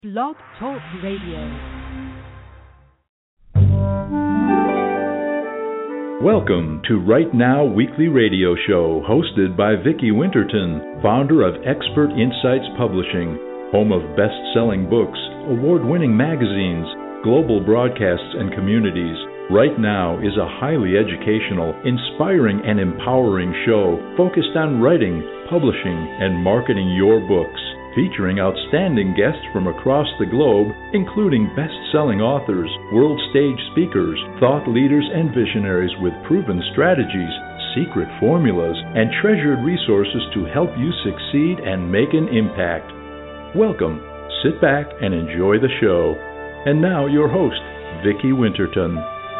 Blog Talk Radio. Welcome to Right Now Weekly Radio Show, hosted by Vicki Winterton, founder of Expert Insights Publishing, home of best-selling books, award-winning magazines, global broadcasts, and communities. Right Now is a highly educational, inspiring, and empowering show focused on writing, publishing, and marketing your books, featuring outstanding guests from across the globe, including best-selling authors, world stage speakers, thought leaders, and visionaries with proven strategies, secret formulas, and treasured resources to help you succeed and make an impact. Welcome, sit back, and enjoy the show. And now your host, Vicki Winterton.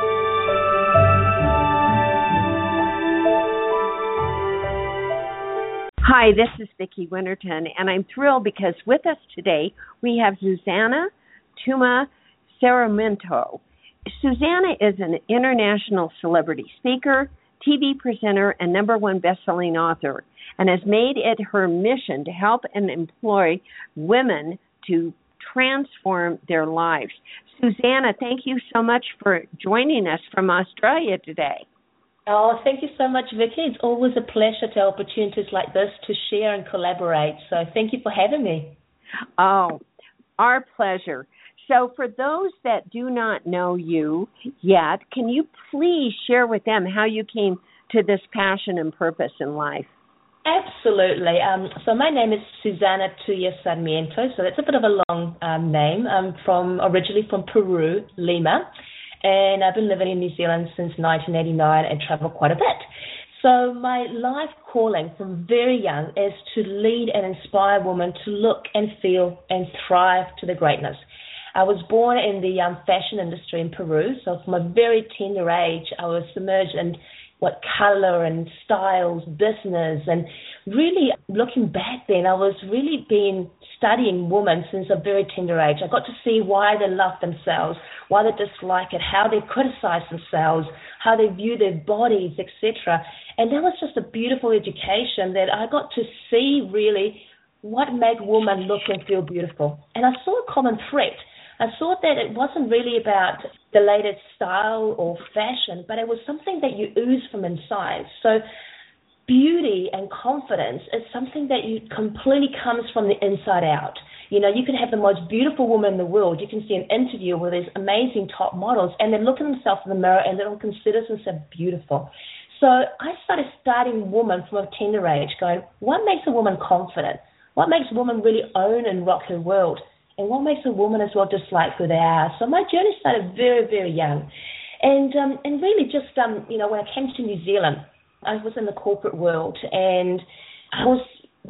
Hi, this is Vicki Winterton, and I'm thrilled because with us today we have Susana Tuma Sarmiento. Susana is an international celebrity speaker, TV presenter, and #1 best-selling author, and has made it her mission to help and employ women to transform their lives. Susana, thank you so much for joining us from Australia today. Oh, thank you so much, Vicki. It's always a pleasure to have opportunities like this to share and collaborate. So thank you for having me. Oh, our pleasure. So for those that do not know you yet, can you please share with them how you came to this passion and purpose in life? Absolutely. So my name is Susana Tuya Sarmiento. So that's a bit of a long name. I'm originally from Peru, Lima. And I've been living in New Zealand since 1989 and travel quite a bit. So my life calling from very young is to lead and inspire women to look and feel and thrive to their greatness. I was born in the fashion industry in Peru, so from a very tender age, I was submerged in what color and styles, business, and really looking back then, I was really studying women since a very tender age. I got to see why they love themselves, why they dislike it, how they criticize themselves, how they view their bodies, etc. And that was just a beautiful education that I got to see really what made women look and feel beautiful. And I saw a common thread. I saw that it wasn't really about the latest style or fashion, but it was something that you ooze from inside. So beauty and confidence is something that you completely comes from the inside out. You know, you can have the most beautiful woman in the world. You can see an interview with these amazing top models, and they look at themselves in the mirror and they don't consider themselves beautiful. So I started studying women from a tender age, going, what makes a woman confident? What makes a woman really own and rock her world? And what makes a woman as well dislike who they are? So my journey started very, very young. And really just, when I came to New Zealand, I was in the corporate world and I was,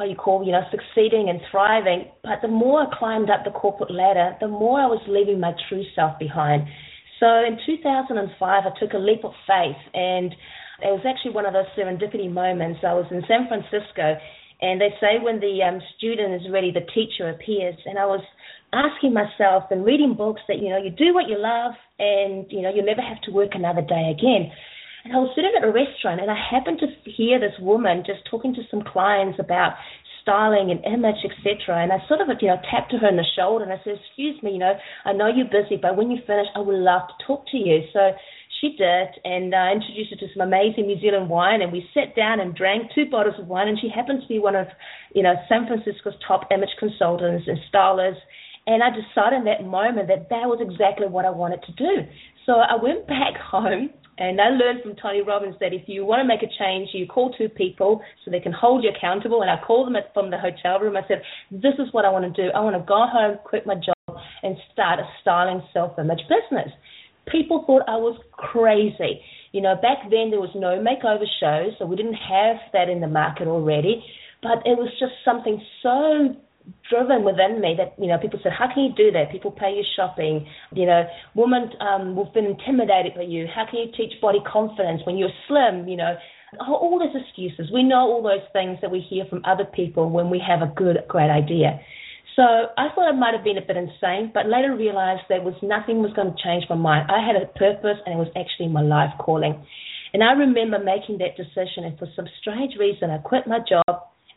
succeeding and thriving. But the more I climbed up the corporate ladder, the more I was leaving my true self behind. So in 2005, I took a leap of faith, and it was actually one of those serendipity moments. I was in San Francisco, and they say when the student is ready, the teacher appears. And I was asking myself and reading books that, you do what you love and, you never have to work another day again. And I was sitting at a restaurant and I happened to hear this woman just talking to some clients about styling and image, etc. And I sort of, tapped her on the shoulder and I said, excuse me, I know you're busy, but when you finish, I would love to talk to you. So she did, and I introduced her to some amazing New Zealand wine, and we sat down and drank 2 bottles of wine, and she happened to be one of, San Francisco's top image consultants and stylists. And I decided in that moment that was exactly what I wanted to do. So I went back home and I learned from Tony Robbins that if you want to make a change, you call 2 people so they can hold you accountable. And I called them from the hotel room. I said, this is what I want to do. I want to go home, quit my job, and start a styling self-image business. People thought I was crazy. Back then there was no makeover shows, so we didn't have that in the market already. But it was just something so driven within me that, people said, how can you do that? People pay you shopping. Women have been intimidated by you. How can you teach body confidence when you're slim? All those excuses. We know all those things that we hear from other people when we have a great idea. So I thought I might have been a bit insane, but later realized that nothing was going to change my mind. I had a purpose, and it was actually my life calling. And I remember making that decision, and for some strange reason, I quit my job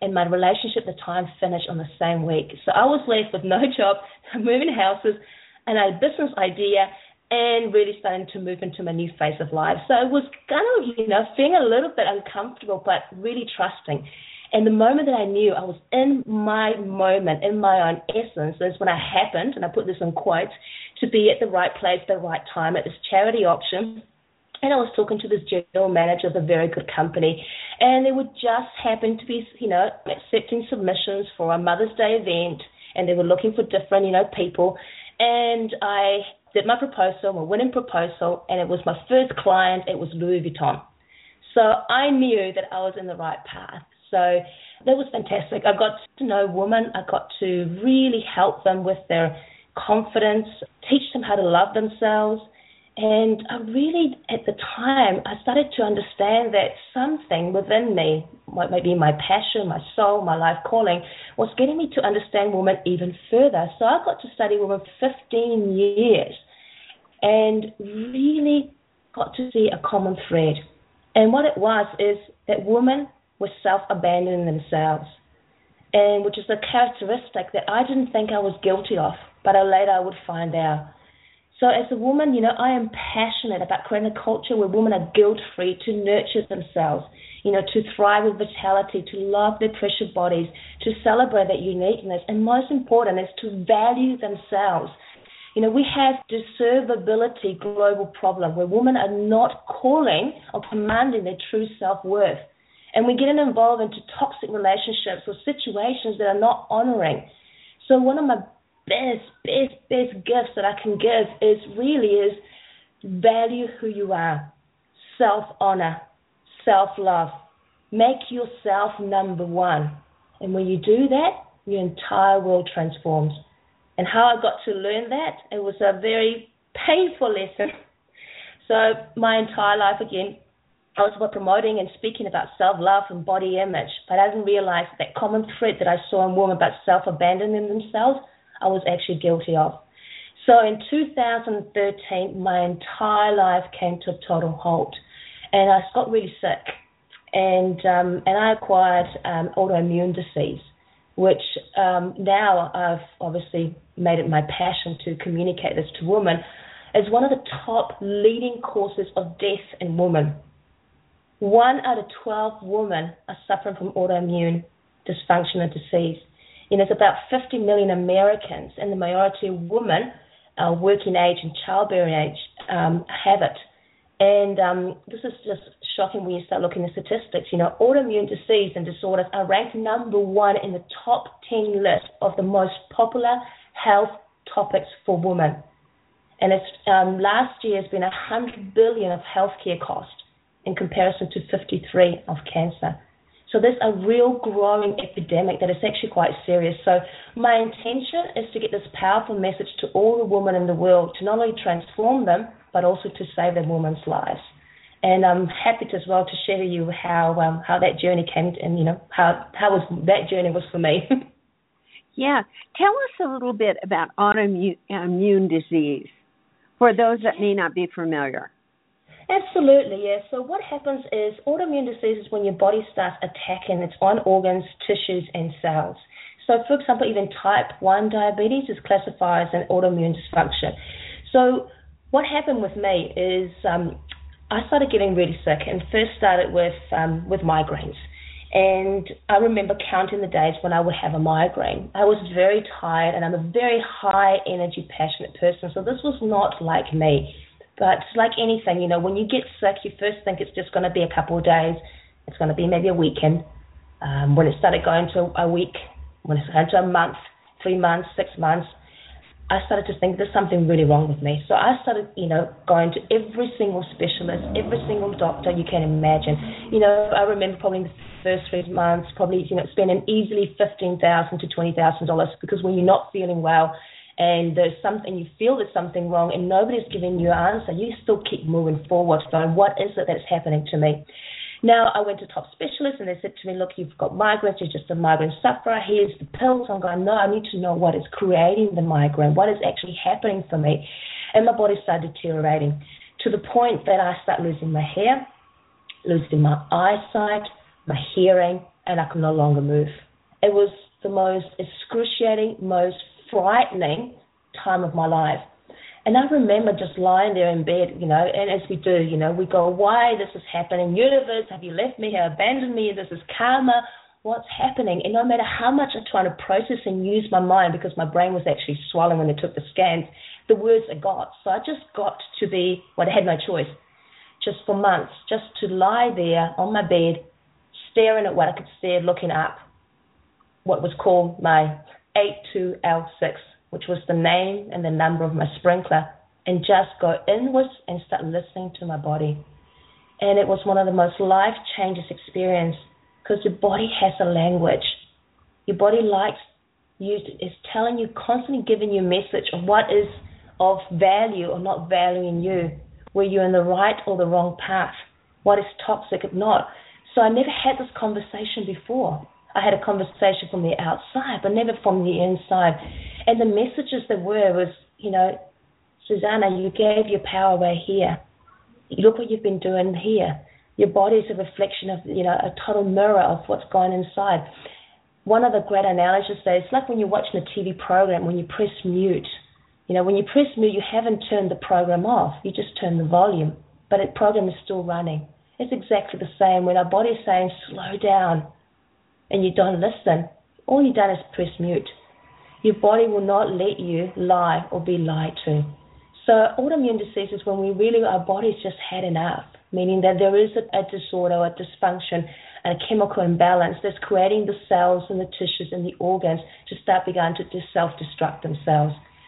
and my relationship at the time finished on the same week. So I was left with no job, moving houses, and a business idea, and really starting to move into my new phase of life. So it was kind of, feeling a little bit uncomfortable, but really trusting. And the moment that I knew I was in my moment, in my own essence, is when I happened, and I put this in quotes, to be at the right place at the right time at this charity auction. And I was talking to this general manager of a very good company, and they would just happen to be, accepting submissions for a Mother's Day event, and they were looking for different, people. And I did my proposal, my winning proposal, and it was my first client. It was Louis Vuitton. So I knew that I was in the right path. So that was fantastic. I got to know women. I got to really help them with their confidence, teach them how to love themselves. And I really, at the time, I started to understand that something within me, maybe my passion, my soul, my life calling, was getting me to understand women even further. So I got to study women for 15 years and really got to see a common thread. And what it was is that women were self-abandoning themselves, and which is a characteristic that I didn't think I was guilty of, but later I would find out. So as a woman, I am passionate about creating a culture where women are guilt-free to nurture themselves, to thrive with vitality, to love their precious bodies, to celebrate their uniqueness, and most important is to value themselves. We have this servability global problem where women are not calling or commanding their true self-worth. And we're getting involved into toxic relationships or situations that are not honoring. So one of my best gifts that I can give is value who you are, self-honor, self-love. Make yourself number one. And when you do that, your entire world transforms. And how I got to learn that, it was a very painful lesson. So my entire life, again, I was about promoting and speaking about self-love and body image, but I didn't realize that common thread that I saw in women about self-abandoning themselves, I was actually guilty of. So in 2013, my entire life came to a total halt, and I got really sick, and I acquired autoimmune disease, which now I've obviously made it my passion to communicate this to women, as one of the top leading causes of death in women. 1 out of 12 women are suffering from autoimmune dysfunction or disease. It's about 50 million Americans, and the majority of women, working age and childbearing age, have it. And this is just shocking when you start looking at statistics. Autoimmune disease and disorders are ranked number 1 in the top 10 list of the most popular health topics for women. And it's last year has been $100 billion of healthcare costs in comparison to 53 of cancer. So there's a real growing epidemic that is actually quite serious. So my intention is to get this powerful message to all the women in the world, to not only transform them, but also to save their women's lives. And I'm happy to as well to share with you how that journey came, and how that journey was for me. Yeah, tell us a little bit about autoimmune disease for those that may not be familiar. Absolutely, yeah. So what happens is autoimmune disease is when your body starts attacking its own organs, tissues, and cells. So, for example, even type 1 diabetes is classified as an autoimmune dysfunction. So what happened with me is I started getting really sick, and first started with migraines. And I remember counting the days when I would have a migraine. I was very tired, and I'm a very high energy, passionate person, so this was not like me. But like anything, when you get sick, you first think it's just going to be a couple of days. It's going to be maybe a weekend. When it started going to a week, when it started to a month, 3 months, 6 months, I started to think there's something really wrong with me. So I started, going to every single specialist, every single doctor you can imagine. I remember probably in the first 3 months, spending easily $15,000 to $20,000, because when you're not feeling well, and there's something, you feel there's something wrong, and nobody's giving you an answer, you still keep moving forward, going, what is it that's happening to me? Now, I went to top specialists, and they said to me, look, you've got migraines, you're just a migraine sufferer, here's the pills. I'm going, no, I need to know what is creating the migraine, what is actually happening for me. And my body started deteriorating to the point that I started losing my hair, losing my eyesight, my hearing, and I could no longer move. It was the most excruciating, most frightening time of my life. And I remember just lying there in bed, and as we do, we go, why this is happening? Universe, have you left me here, abandoned me? This is karma. What's happening? And no matter how much I try to process and use my mind, because my brain was actually swollen when they took the scans, the words are got. So I just got to be, I had no choice, just for months, just to lie there on my bed, staring at what I could stare, looking up, what was called my 82L6, which was the name and the number of my sprinkler, and just go inwards and start listening to my body. And it was one of the most life-changing experiences, because your body has a language. Your body is telling you, constantly giving you a message of what is of value or not value in you, where you're in the right or the wrong path, what is toxic or not. So I never had this conversation before. I had a conversation from the outside, but never from the inside. And the messages that was, Susanna, you gave your power away here. Look what you've been doing here. Your body is a reflection of, a total mirror of what's going inside. One of the great analogies says, it's like when you're watching a TV program, when you press mute. When you press mute, you haven't turned the program off. You just turn the volume, but the program is still running. It's exactly the same. When our body is saying, slow down, and you don't listen, all you've done is press mute. Your body will not let you lie or be lied to. So autoimmune disease is when our body's just had enough, meaning that there is a disorder or a dysfunction and a chemical imbalance that's creating the cells and the tissues and the organs to start beginning to self-destruct themselves.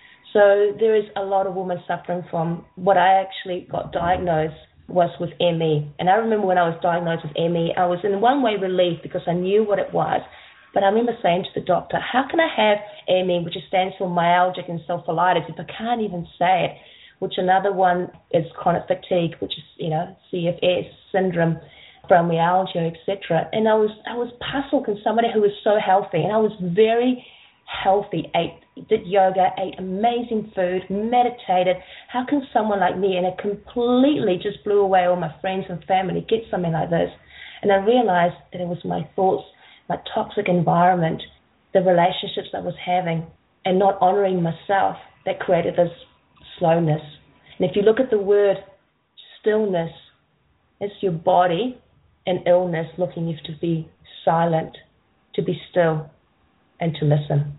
So there is a lot of women suffering from what I actually got diagnosed was with ME. And I remember when I was diagnosed with ME, I was in one way relieved because I knew what it was. But I remember saying to the doctor, how can I have ME, which stands for myalgic encephalitis, if I can't even say it? Which another one is chronic fatigue, which is, CFS syndrome, fibromyalgia, etc. And I was puzzled because somebody who was so healthy, and I was very healthy, did yoga, ate amazing food, meditated. How can someone like me, and it completely just blew away all my friends and family, get something like this? And I realized that it was my thoughts, my toxic environment, the relationships I was having, and not honoring myself that created this slowness. And if you look at the word stillness, it's your body and illness looking you to be silent, to be still, and to listen.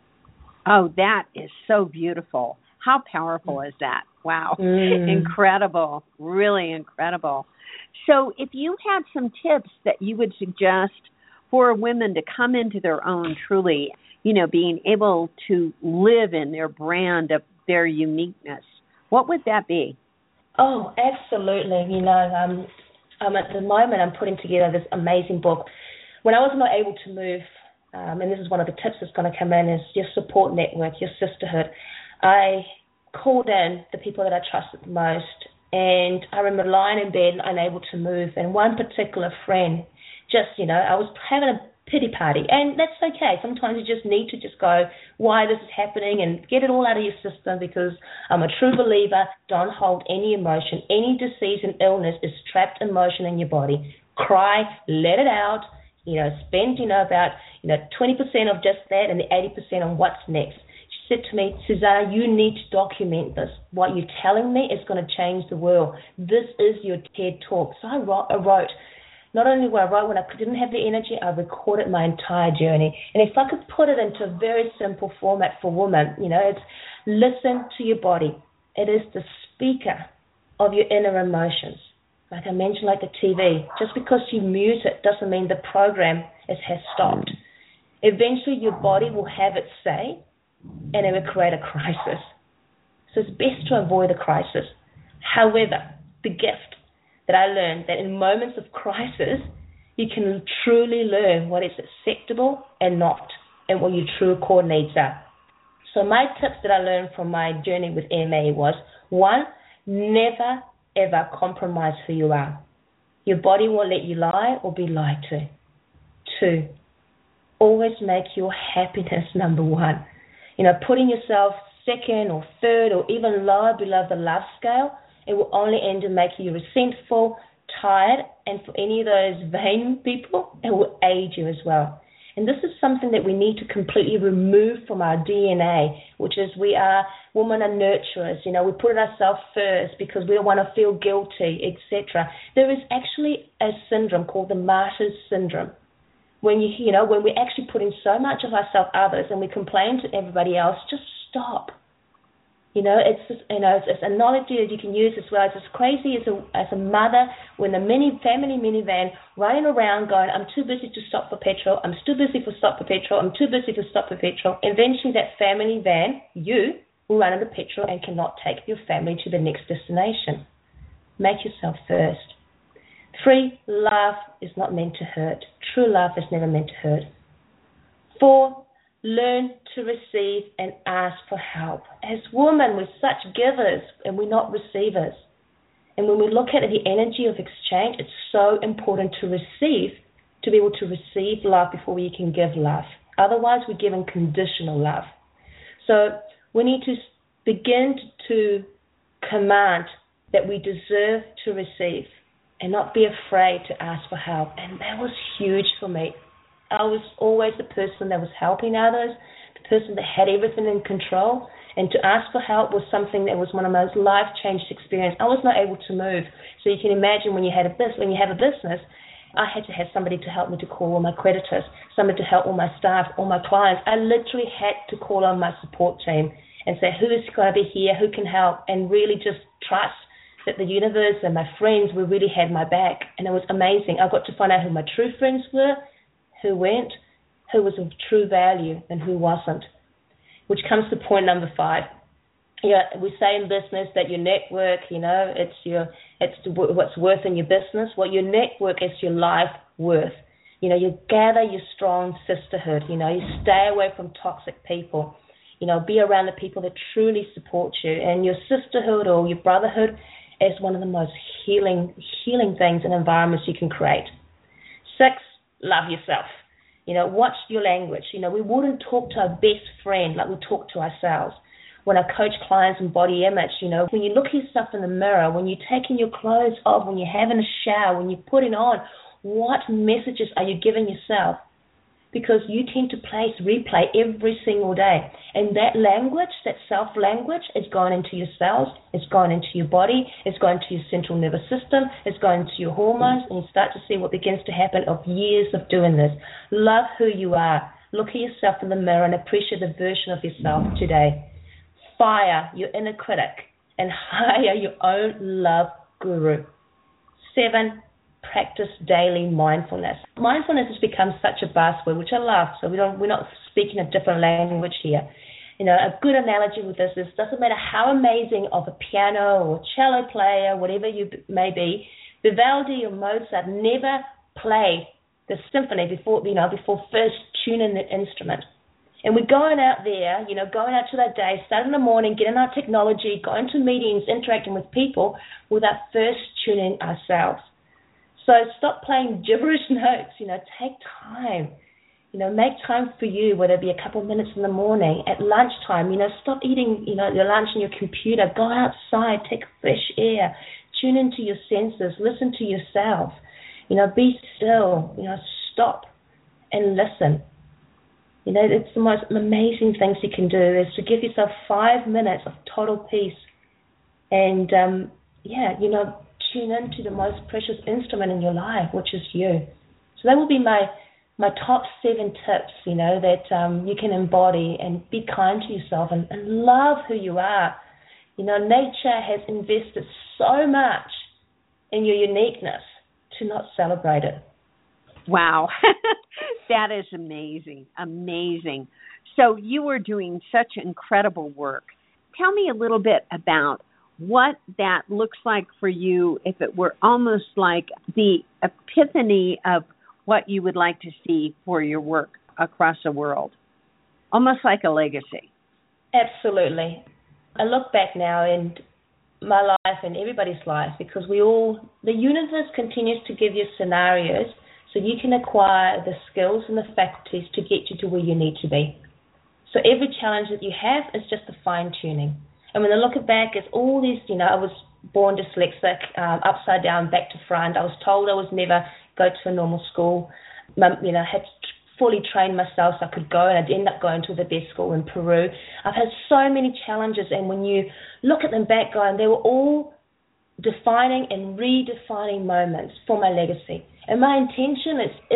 Oh, that is so beautiful. How powerful is that? Wow. Incredible. Really incredible. So if you had some tips that you would suggest for women to come into their own truly, being able to live in their brand of their uniqueness, what would that be? Oh, absolutely. At the moment I'm putting together this amazing book. When I was not able to move, and this is one of the tips that's going to come in, is your support network, your sisterhood. I called in the people that I trusted the most, and I remember lying in bed and unable to move, and one particular friend just, I was having a pity party, and that's okay. Sometimes you just need to just go, why this is happening, and get it all out of your system, because I'm a true believer, don't hold any emotion. Any disease and illness is trapped emotion in your body. Cry, let it out, spend, about, 20% of just that and the 80% on what's next. She said to me, Susanna, you need to document this. What you're telling me is going to change the world. This is your TED Talk. So I wrote. Not only what I wrote when I didn't have the energy, I recorded my entire journey. And if I could put it into a very simple format for women, it's listen to your body. It is the speaker of your inner emotions. Like I mentioned, like the TV, just because you mute it doesn't mean the program has stopped. Eventually your body will have its say, and it will create a crisis. So it's best to avoid a crisis. However, the gift that I learned, that in moments of crisis, you can truly learn what is acceptable and not, and what your true core needs are. So my tips that I learned from my journey with ME was, 1, never ever compromise who you are. Your body won't let you lie or be lied to. 2, always make your happiness number 1. Putting yourself second or third or even lower below the love scale, it will only end in making you resentful, tired, and for any of those vain people, it will age you as well. And this is something that we need to completely remove from our DNA, which is we are women are nurturers. You know, we put ourselves first because we don't want to feel guilty, etc. There is actually a syndrome called the martyrs syndrome. When when we actually put in so much of ourselves others and we complain to everybody else, just stop. It's just, it's analogy that you can use as well. It's as crazy as a mother when the family minivan running around going, I'm too busy to stop for petrol, I'm too busy to stop for petrol, I'm too busy to stop for petrol. Eventually that family van, you, will run out of petrol and cannot take your family to the next destination. Make yourself first. 3, love is not meant to hurt. True love is never meant to hurt. 4, learn to receive and ask for help. As women, we're such givers and we're not receivers. And when we look at the energy of exchange, it's so important to receive, to be able to receive love before we can give love. Otherwise, we're giving conditional love. So we need to begin to command that we deserve to receive and not be afraid to ask for help. And that was huge for me. I was always the person that was helping others, the person that had everything in control, and to ask for help was something that was one of my most life-changing experiences. I was not able to move. So you can imagine when you have a business, I had to have somebody to help me to call all my creditors, somebody to help all my staff, all my clients. I literally had to call on my support team and say, who is going to be here, who can help, and really just trust that the universe and my friends really had my back. And it was amazing. I got to find out who my true friends were, who went, who was of true value and who wasn't, which comes to point number 5. We say in business that your network, it's what's worth in your business. Well, your network is your life worth. You gather your strong sisterhood. You stay away from toxic people. Be around the people that truly support you. And your sisterhood or your brotherhood is one of the most healing things and environments you can create. 6, love yourself. Watch your language. We wouldn't talk to our best friend like we talk to ourselves. When I coach clients in body image, when you look at yourself in the mirror, when you're taking your clothes off, when you're having a shower, when you're putting on, what messages are you giving yourself? Because you tend to replay every single day. And that language, that self-language, is going into your cells, it's going into your body, it's going to your central nervous system, it's going into your hormones, and you start to see what begins to happen of years of doing this. Love who you are. Look at yourself in the mirror and appreciate the version of yourself today. Fire your inner critic and hire your own love guru. 7, practice daily mindfulness. Mindfulness has become such a buzzword, which I love, so we're not speaking a different language here. A good analogy with this is, doesn't matter how amazing of a piano or cello player, whatever you may be, Vivaldi or Mozart never play the symphony before first tuning the instrument. And we're going out there, going out to that day, starting in the morning, getting our technology, going to meetings, interacting with people without first tuning ourselves. So stop playing gibberish notes, take time. Make time for you, whether it be a couple of minutes in the morning, at lunchtime, stop eating, your lunch on your computer. Go outside, take fresh air, tune into your senses, listen to yourself. Be still, stop and listen. It's the most amazing things you can do is to give yourself 5 minutes of total peace and, tune into the most precious instrument in your life, which is you. So that will be my top 7 tips, that you can embody and be kind to yourself and love who you are. Nature has invested so much in your uniqueness to not celebrate it. Wow. That is amazing. Amazing. So you are doing such incredible work. Tell me a little bit about what that looks like for you, if it were almost like the epiphany of what you would like to see for your work across the world, almost like a legacy. Absolutely. I look back now in my life and everybody's life because the universe continues to give you scenarios so you can acquire the skills and the faculties to get you to where you need to be. So every challenge that you have is just a fine-tuning. And when I look back, it's all these, I was born dyslexic, upside down, back to front. I was told I was never go to a normal school. I had fully train myself so I could go, and I'd end up going to the best school in Peru. I've had so many challenges, and when you look at them back, going, they were all defining and redefining moments for my legacy. And my intention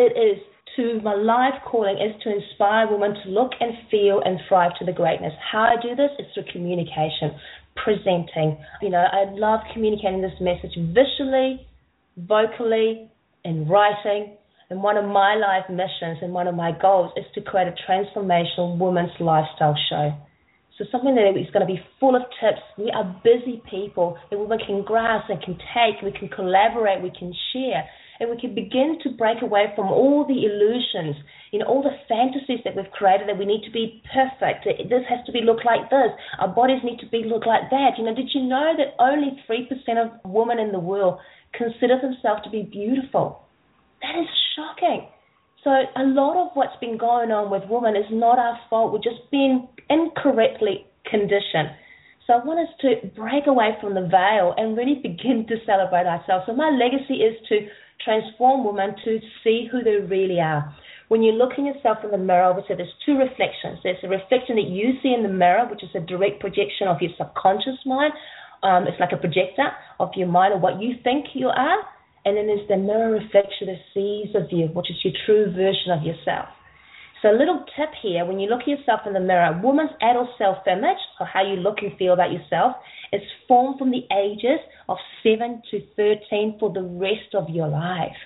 my life calling is to inspire women to look and feel and thrive to the greatness. How I do this is through communication, presenting. I love communicating this message visually, vocally, and writing. And one of my life missions and one of my goals is to create a transformational women's lifestyle show. So something that is going to be full of tips. We are busy people that women can grasp and can take. We can collaborate, we can share, and we can begin to break away from all the illusions, all the fantasies that we've created that we need to be perfect. This has to look like this. Our bodies need to look like that. Did you know that only 3% of women in the world consider themselves to be beautiful? That is shocking. So a lot of what's been going on with women is not our fault. We're just being incorrectly conditioned. So I want us to break away from the veil and really begin to celebrate ourselves. So my legacy is to transform women to see who they really are. When you're looking at yourself in the mirror, obviously there's two reflections. There's a reflection that you see in the mirror, which is a direct projection of your subconscious mind. It's like a projector of your mind of what you think you are. And then there's the mirror reflection that sees of you, which is your true version of yourself. So a little tip here, when you look at yourself in the mirror, woman's adult self-image, or how you look and feel about yourself, is formed from the ages of 7 to 13 for the rest of your life.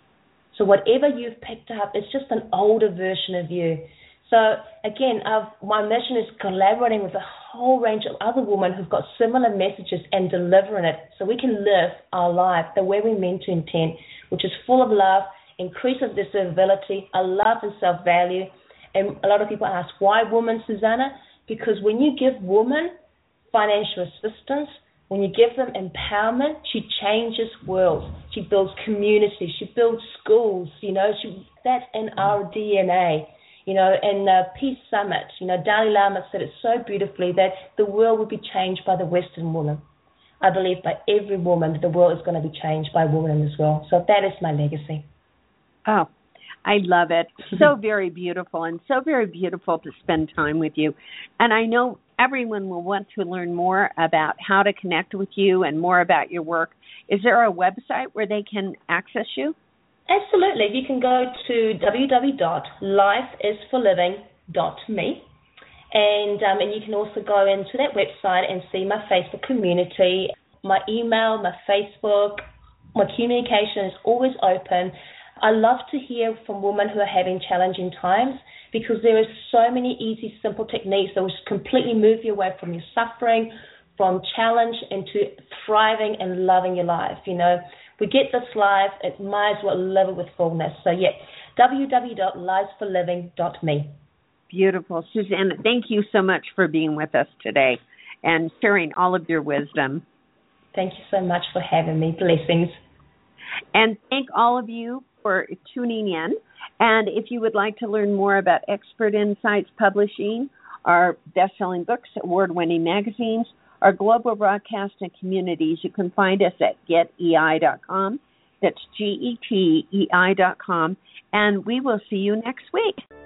So whatever you've picked up, it's just an older version of you. So again, my mission is collaborating with a whole range of other women who've got similar messages and delivering it so we can live our life the way we're meant to intend, which is full of love, increases disability, a love and self-value. And a lot of people ask, why women, Susanna? Because when you give women financial assistance, when you give them empowerment, she changes worlds. She builds communities. She builds schools. That's in our DNA. And Peace Summit, Dalai Lama said it so beautifully that the world will be changed by the Western woman. I believe by every woman that the world is going to be changed by women as well. So that is my legacy. Oh, I love it. So very beautiful, and so very beautiful to spend time with you. And I know everyone will want to learn more about how to connect with you and more about your work. Is there a website where they can access you? Absolutely. You can go to www.lifeisforliving.me, and you can also go into that website and see my Facebook community, my email, my Facebook. My communication is always open. I love to hear from women who are having challenging times, because there are so many easy, simple techniques that will completely move you away from your suffering, from challenge, into thriving and loving your life. We get this life, it might as well live it with fullness. So, www.lifeisforliving.me. Beautiful. Susanna, thank you so much for being with us today and sharing all of your wisdom. Thank you so much for having me. Blessings. And thank all of you for tuning in. And if you would like to learn more about Expert Insights Publishing, our best-selling books, award-winning magazines, our global broadcast and communities, you can find us at getei.com. That's getei.com. And we will see you next week.